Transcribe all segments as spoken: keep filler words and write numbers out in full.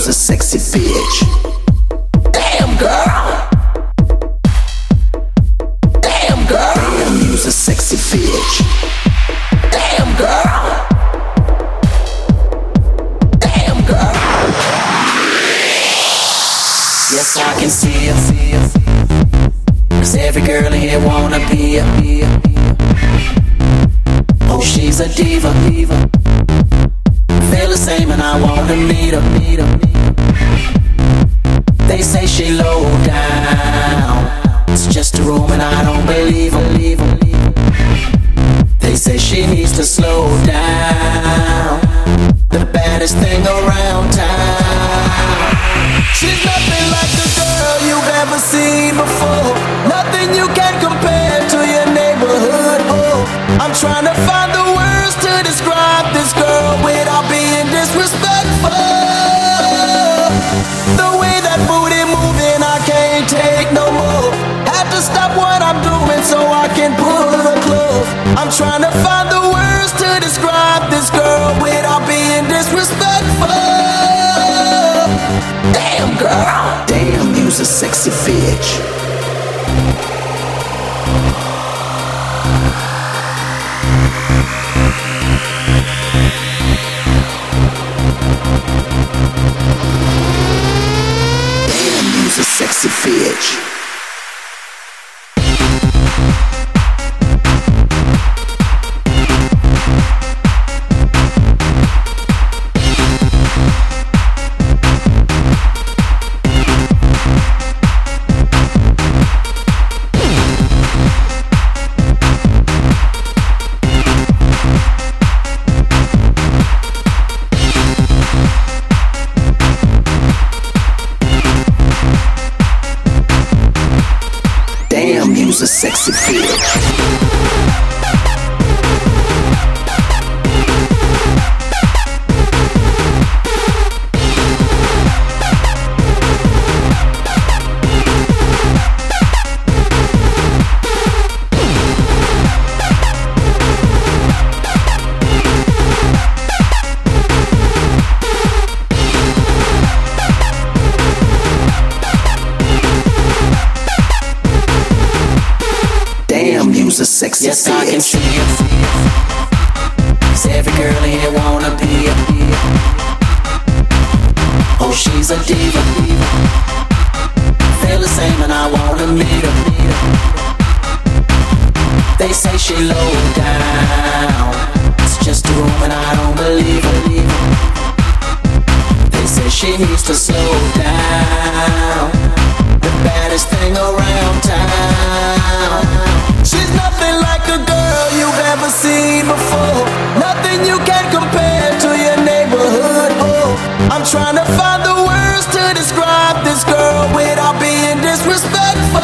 you's a sexy bitch. Damn girl. Damn girl. Damn, you's a sexy bitch. Damn girl. Damn girl. Yes, I can see it, see it. Cause every girl in here wanna be a, be a, be a. Oh, she's a diva, diva. Feel the same and I wanna meet her, meet her, meet her. They say she low down. It's just a room and I don't believe her, believe her, believe her. They say she needs to slow down. The baddest thing around town. She's nothing like the girl you've ever seen before. Nothing you can compare to your neighborhood. Oh, I'm trying to find the words to describe this girl without being disrespectful. The way that booty moving, I can't take no more. Have to stop what I'm doing so I can pull her close. I'm trying to find the words to describe this girl without being disrespectful. Damn girl. Damn, you's a sexy bitch. Damn, you's a sexy bitch. Damn, you's a sexy bitch. Damn, you's a sexy yes, bitch. Yes, I can see it. Cause every girl in here wanna be a, be a. Oh, she's a diva, diva. Feel the same and I wanna meet her, meet her. They say she low down. It's just a room and I don't believe her, believe her. They say she needs to slow down. The baddest thing around town. She's nothing like a girl you've ever seen before. Nothing you can compare to your neighborhood. Oh, I'm trying to find the words to describe this girl without being disrespectful.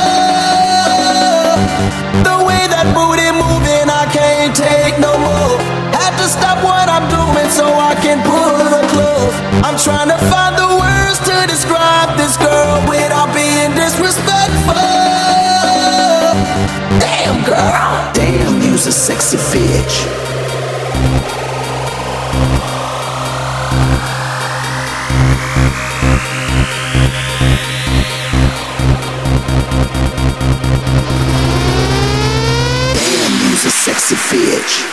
The way that booty moving, I can't take no more. Have to stop what I'm doing so I can pull her close. I'm trying to find the words to describe this girl without being disrespectful. Damn girl. Damn, you's a sexy bitch. Damn, you's a sexy bitch.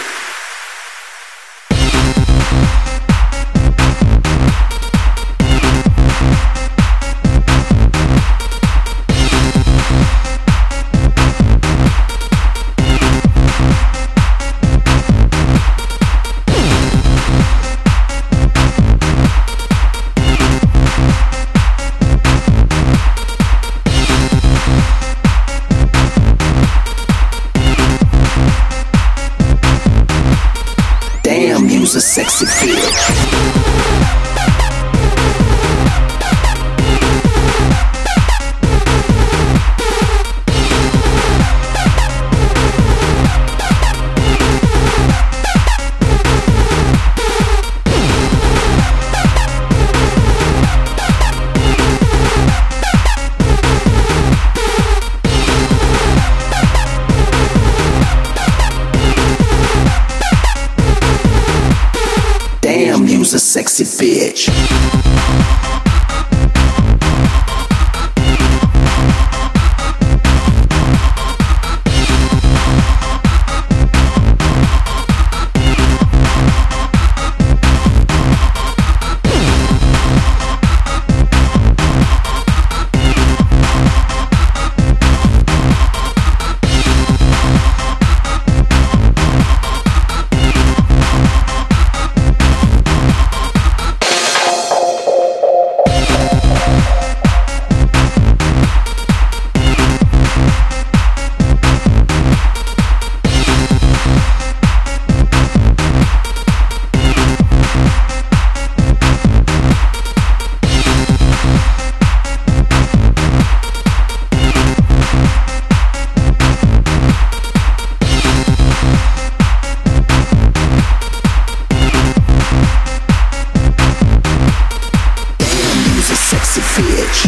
sexy bitch.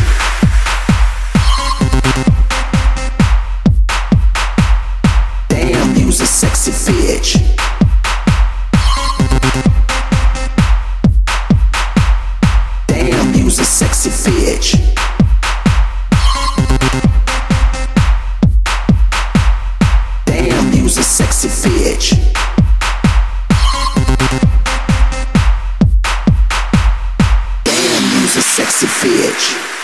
Damn, you's a sexy bitch. Damn, you's a sexy bitch. Damn, you's a sexy bitch. Damn, you's a sexy bitch.